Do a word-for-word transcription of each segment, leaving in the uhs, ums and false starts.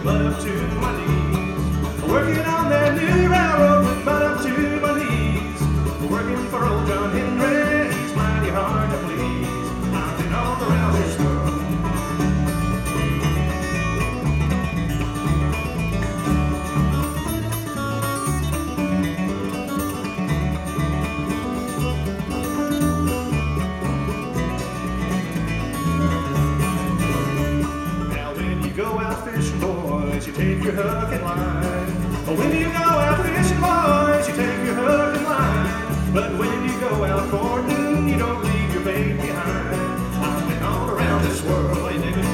mud up to my knees. Working on that new railroad with mud up to my knees. Working for old John Henry, he's mighty hard to please. I've been all around this world. Go out fishing, boys, you take your hook and line. When you go out fishing, boys, you take your hook and line. But when you go out courting, you don't leave your bait behind. I've been all around this world, hey, nigga.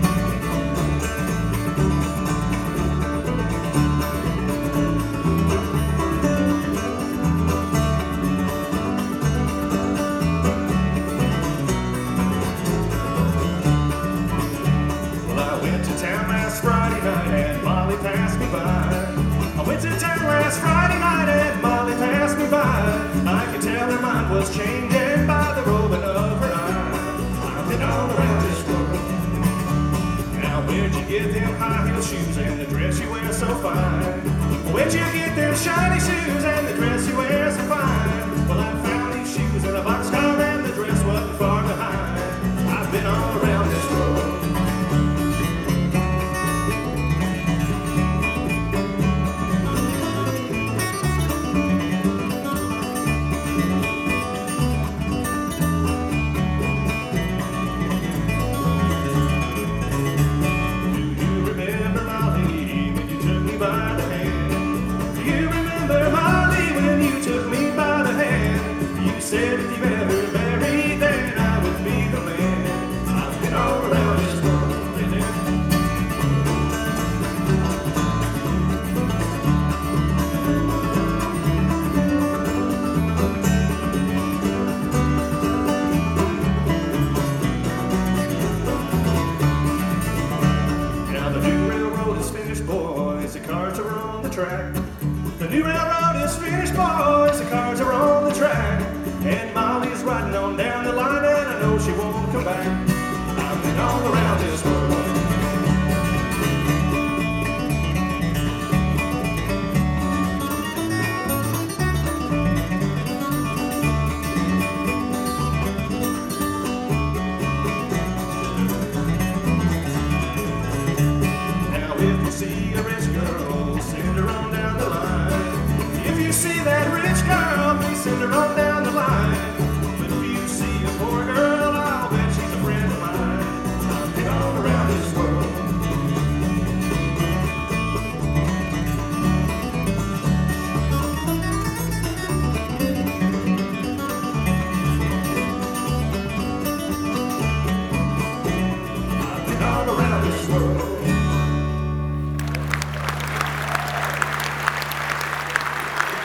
Friday night and Molly passed me by. I went to town last Friday night and Molly passed me by. I could tell her mind was changing by the rolling of her eye. I've been all around this world. Now where'd you get them high heel shoes and the dress you wear so fine? Where'd you get them shiny shoes and the dress you wear so fine? Well, I found these shoes in a boxcar and the dress wasn't far behind. I've been all around this world. Said if you ever married, then I would be the man. I've been all around this world, you know. Now the new railroad is finished, boys. The cars are on the track.